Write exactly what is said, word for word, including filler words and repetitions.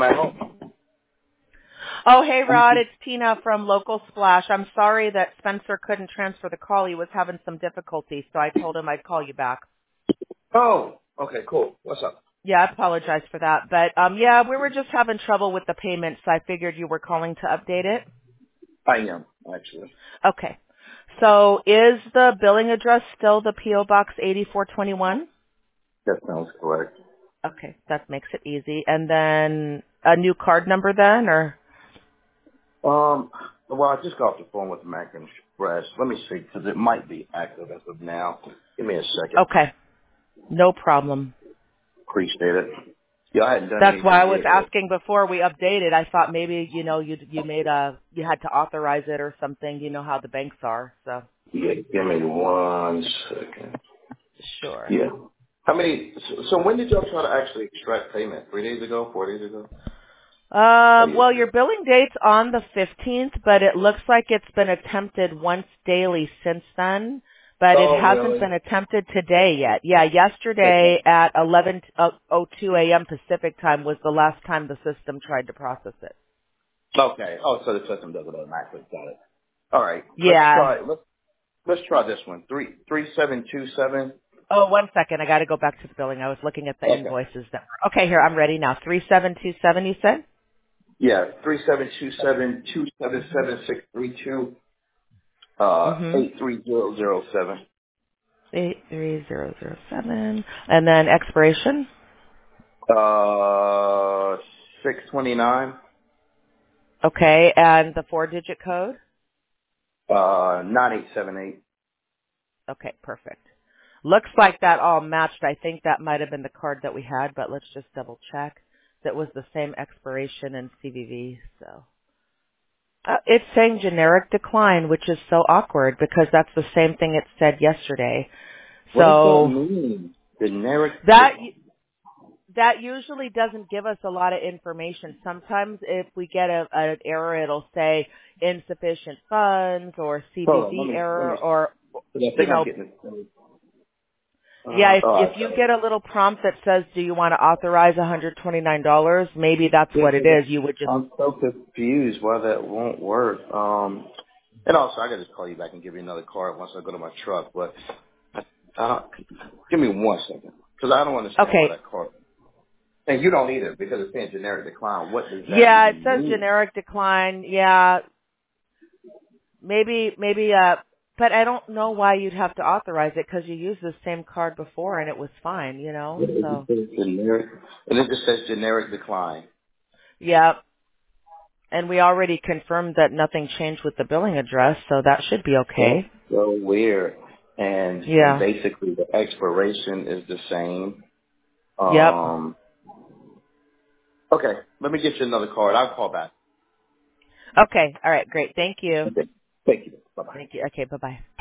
I'm at home. Oh, hey, Rod, it's Tina from Local Splash. I'm sorry that Spencer couldn't transfer the call. He was having some difficulty, so I told him I'd call you back. Oh, okay, cool. What's up? Yeah, I apologize for that. But, um, yeah, we were just having trouble with the payment, so I figured you were calling to update it. I am, actually. Okay. So is the billing address still the P O. Box eighty-four twenty-one? That sounds correct. Okay, that makes it easy. And then a new card number then, or? Um, well, I just got off the phone with American Express. Let me see, because it might be active as of now. Give me a second. Okay, no problem. Appreciate it. Yeah, I hadn't done That's why I anything was yet. asking before we updated. I thought maybe, you know, you you made a, you had to authorize it or something. You know how the banks are, so. Yeah, give me one second. Sure. Yeah. How many, so, so when did y'all try to actually extract payment? Three days ago? Four days ago? Oh, Um, yeah. well, your billing date's on the fifteenth, but it looks like it's been attempted once daily since then, but it Oh, hasn't really? been attempted today yet. Yeah, Okay. yesterday at eleven oh two a.m. Pacific time was the last time the system tried to process it. Okay. Oh, so the system does it automatically. Got it. All right. Let's Yeah. try it. Let's, let's try this one. Three, three, seven, two, seven. Oh, one second. I got to go back to the billing. I was looking at the Okay. invoices that were. Okay, here, I'm ready now. three seven two seven, you said? Yeah. Three, seven, two, seven, two, seven, seven, six, three, two, uh, Mm-hmm. eight, three, zero, zero, seven. eight three zero zero seven. And then expiration? Uh, six twenty-nine. Okay, and the four-digit code? Uh, nine eight seven eight. Okay, perfect. Looks like that all matched. I think that might have been the card that we had, but let's just double check. That was the same expiration and C V V, so. Uh, it's saying generic decline, which is so awkward because that's the same thing it said yesterday. What does that So mean? Generic. that that usually doesn't give us a lot of information. Sometimes if we get a, an error, it'll say insufficient funds or Hold on. Let C V V me, let error me, or, because I you think I'm know, getting it. Uh, yeah, if, all if right. you get a little prompt that says, do you want to authorize one hundred twenty-nine dollars, maybe that's Yeah, what it 'cause is. You would just, I'm so confused why that won't work. Um, and also, I gotta just call you back and give you another card once I go to my truck. But I, I, give me one second, because I don't understand why okay. that card. And you don't either, because it's saying generic decline. What does that Yeah, it even says mean? generic decline. Yeah, maybe, maybe, uh, but I don't know why you'd have to authorize it because you used the same card before and it was fine, you know, It just so. says generic, and it just says generic decline. Yeah, and we already confirmed that nothing changed with the billing address, so that should be That's okay. so weird. And and Yeah. basically the expiration is the same. Yep. Um, okay, let me get you another card. I'll call back. Okay. All right. Great. Thank you. Okay. Thank you. Bye-bye. Thank you. Okay. Bye-bye.